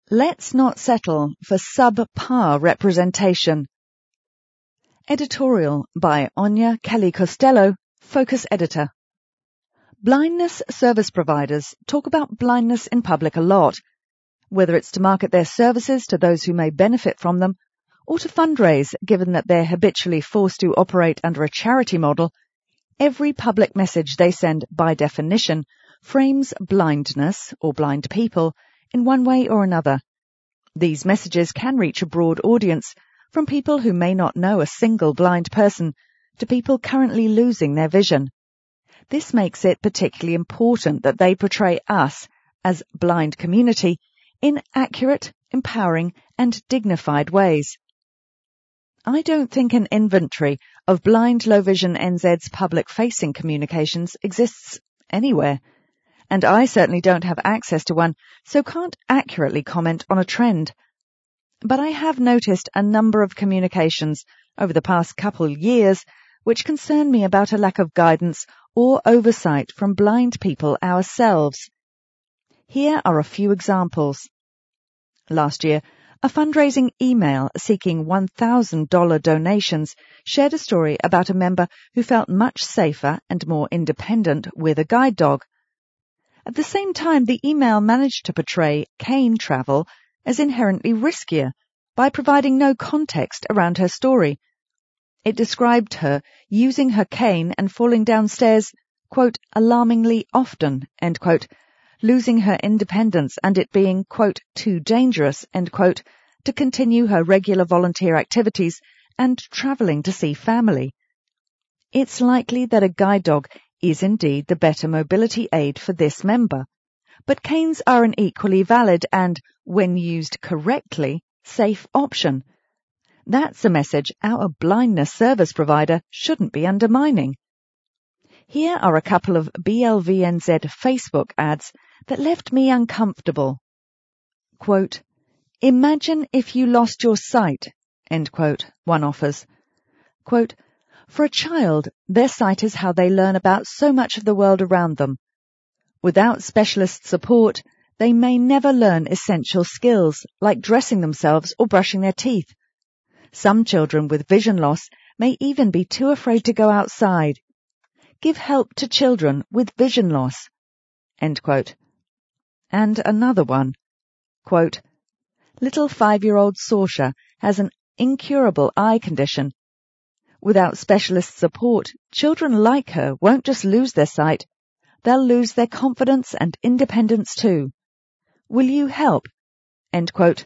Let's not settle for subpar representation. Editorial by Anya Kelly-Costello, Focus Editor. Blindness service providers talk about blindness in public a lot, whether it's to market their services to those who may benefit from them, or to fundraise, given that they're habitually forced to operate under a charity model. Every public message they send, by definition, frames blindness, or blind people, in one way or another. These messages can reach a broad audience, from people who may not know a single blind person to people currently losing their vision. This makes it particularly important that they portray us, as blind community, in accurate, empowering and dignified ways. I don't think an inventory of Blind Low Vision NZ's public-facing communications exists anywhere, and I certainly don't have access to one, so can't accurately comment on a trend. But I have noticed a number of communications over the past couple years which concern me about a lack of guidance or oversight from blind people ourselves. Here are a few examples. Last year, a fundraising email seeking $1,000 donations shared a story about a member who felt much safer and more independent with a guide dog. At the same time, the email managed to portray cane travel as inherently riskier by providing no context around her story. It described her using her cane and falling downstairs, quote, alarmingly often, end quote, losing her independence and it being, quote, too dangerous, end quote, to continue her regular volunteer activities and travelling to see family. It's likely that a guide dog is indeed the better mobility aid for this member, but canes are an equally valid and, when used correctly, safe option. That's a message our blindness service provider shouldn't be undermining. Here are a couple of BLVNZ Facebook ads that left me uncomfortable. Quote, "Imagine if you lost your sight," end quote, one offers. Quote, "For a child, their sight is how they learn about so much of the world around them. Without specialist support, they may never learn essential skills like dressing themselves or brushing their teeth. Some children with vision loss may even be too afraid to go outside. Give help to children with vision loss," end quote. And another one, quote, "Little 5-year-old Saoirse has an incurable eye condition. Without specialist support, children like her won't just lose their sight, they'll lose their confidence and independence too. Will you help?" End quote.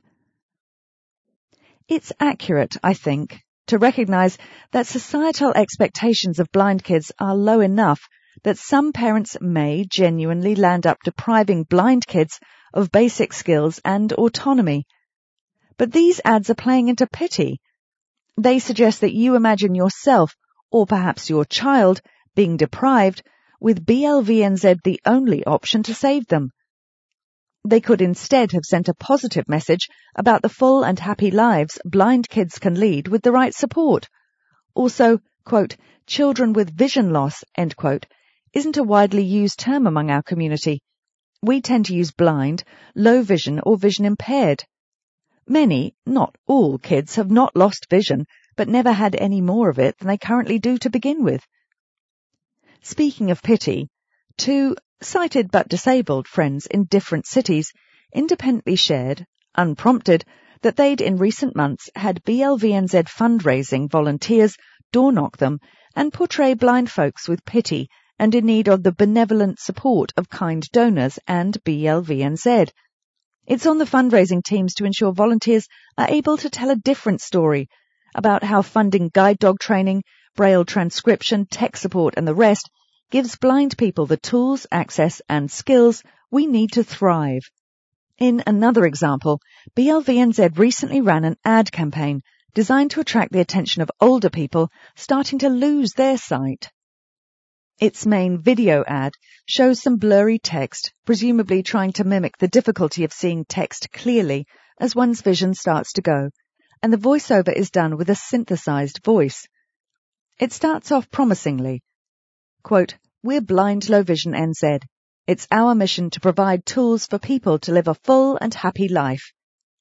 It's accurate, I think, to recognise that societal expectations of blind kids are low enough that some parents may genuinely land up depriving blind kids of basic skills and autonomy. But these ads are playing into pity. They suggest that you imagine yourself, or perhaps your child, being deprived, with BLVNZ the only option to save them. They could instead have sent a positive message about the full and happy lives blind kids can lead with the right support. Also, quote, "children with vision loss," end quote, isn't a widely used term among our community. We tend to use blind, low vision or vision impaired. Many, not all, kids have not lost vision, but never had any more of it than they currently do to begin with. Speaking of pity, two sighted but disabled friends in different cities independently shared, unprompted, that they'd in recent months had BLVNZ fundraising volunteers door-knock them and portray blind folks with pity and in need of the benevolent support of kind donors and BLVNZ. It's on the fundraising teams to ensure volunteers are able to tell a different story about how funding guide dog training, braille transcription, tech support and the rest gives blind people the tools, access and skills we need to thrive. In another example, BLVNZ recently ran an ad campaign designed to attract the attention of older people starting to lose their sight. Its main video ad shows some blurry text, presumably trying to mimic the difficulty of seeing text clearly as one's vision starts to go, and the voiceover is done with a synthesized voice. It starts off promisingly. Quote, "We're Blind Low Vision NZ. It's our mission to provide tools for people to live a full and happy life.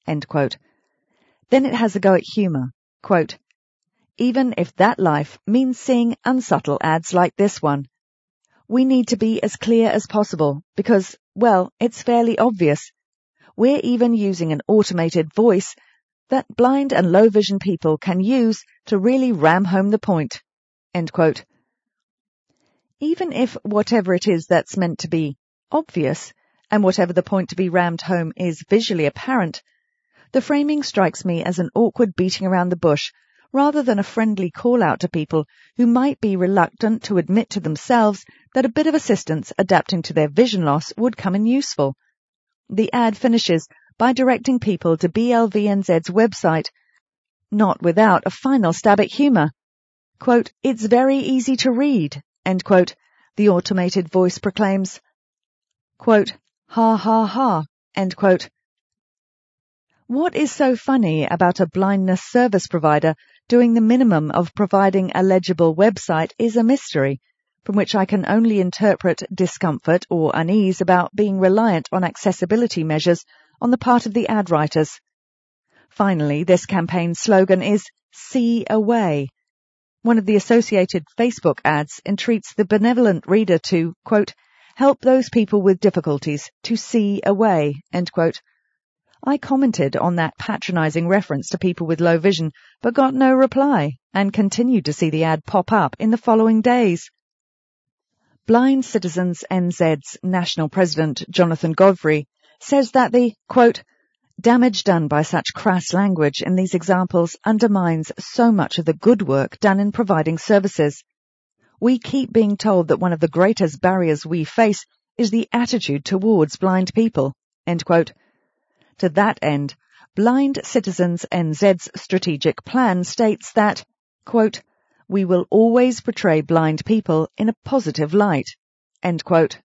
End quote. Then it has a go at humour. Quote, even if that life means seeing unsubtle ads like this one, we need to be as clear as possible because, well, it's fairly obvious. We're even using an automated voice that blind and low vision people can use to really ram home the point. End quote. Even if whatever it is that's meant to be obvious and whatever the point to be rammed home is visually apparent, the framing strikes me as an awkward beating around the bush rather than a friendly call-out to people who might be reluctant to admit to themselves that a bit of assistance adapting to their vision loss would come in useful. The ad finishes by directing people to BLVNZ's website, not without a final stab at humour. Quote, it's very easy to read, end quote, the automated voice proclaims. Quote, ha ha ha, end quote. What is so funny about a blindness service provider doing the minimum of providing a legible website is a mystery, from which I can only interpret discomfort or unease about being reliant on accessibility measures on the part of the ad writers. Finally, this campaign's slogan is See Away. One of the associated Facebook ads entreats the benevolent reader to, quote, help those people with difficulties to see away, end quote. I commented on that patronizing reference to people with low vision, but got no reply, and continued to see the ad pop up in the following days. Blind Citizens NZ's national president, Jonathan Godfrey, says that the, quote, damage done by such crass language in these examples undermines so much of the good work done in providing services. We keep being told that one of the greatest barriers we face is the attitude towards blind people, end quote. To that end, Blind Citizens NZ's strategic plan states that, quote, we will always portray blind people in a positive light, end quote.